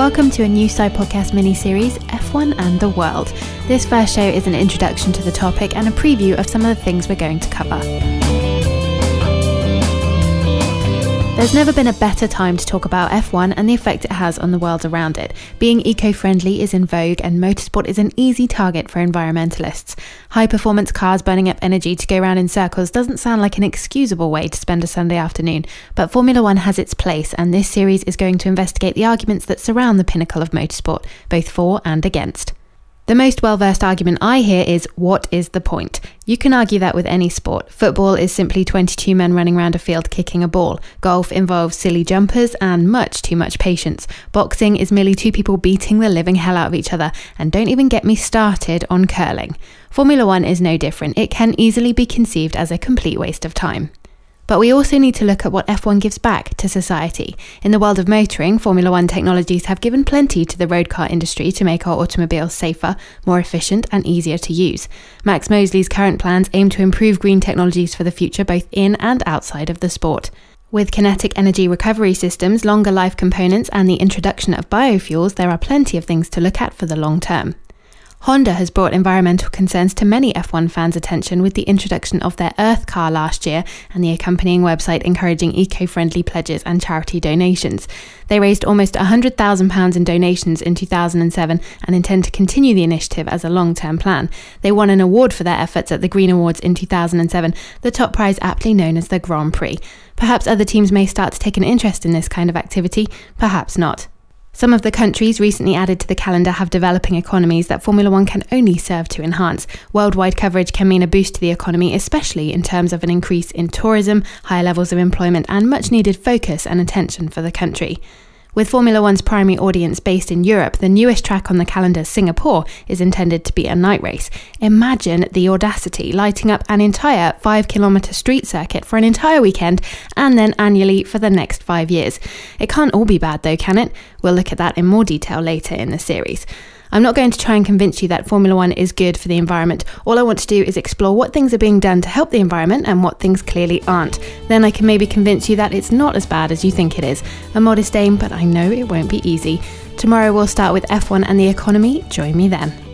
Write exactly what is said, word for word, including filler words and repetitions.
Welcome to a new Side Podcast mini-series, F one and the World. This first show is an introduction to the topic and a preview of some of the things we're going to cover. There's never been a better time to talk about F one and the effect it has on the world around it. Being eco-friendly is in vogue and motorsport is an easy target for environmentalists. High-performance cars burning up energy to go round in circles doesn't sound like an excusable way to spend a Sunday afternoon, but Formula One has its place, and this series is going to investigate the arguments that surround the pinnacle of motorsport, both for and against. The most well-versed argument I hear is, what is the point? You can argue that with any sport. Football is simply twenty-two men running around a field kicking a ball. Golf involves silly jumpers and much too much patience. Boxing is merely two people beating the living hell out of each other. And don't even get me started on curling. Formula One is no different. It can easily be conceived as a complete waste of time. But we also need to look at what F one gives back to society. In the world of motoring, Formula One technologies have given plenty to the road car industry to make our automobiles safer, more efficient and easier to use. Max Mosley's current plans aim to improve green technologies for the future both in and outside of the sport. With kinetic energy recovery systems, longer life components and the introduction of biofuels, there are plenty of things to look at for the long term. Honda has brought environmental concerns to many F one fans' attention with the introduction of their Earth car last year and the accompanying website encouraging eco-friendly pledges and charity donations. They raised almost one hundred thousand pounds in donations in two thousand seven and intend to continue the initiative as a long-term plan. They won an award for their efforts at the Green Awards in two thousand seven, the top prize aptly known as the Grand Prix. Perhaps other teams may start to take an interest in this kind of activity, perhaps not. Some of the countries recently added to the calendar have developing economies that Formula One can only serve to enhance. Worldwide coverage can mean a boost to the economy, especially in terms of an increase in tourism, higher levels of employment and much needed focus and attention for the country. With Formula One's primary audience based in Europe, the newest track on the calendar, Singapore, is intended to be a night race. Imagine the audacity, lighting up an entire five kilometre street circuit for an entire weekend and then annually for the next five years. It can't all be bad though, can it? We'll look at that in more detail later in the series. I'm not going to try and convince you that Formula One is good for the environment. All I want to do is explore what things are being done to help the environment and what things clearly aren't. Then I can maybe convince you that it's not as bad as you think it is. A modest aim, but I know it won't be easy. Tomorrow we'll start with F one and the economy. Join me then.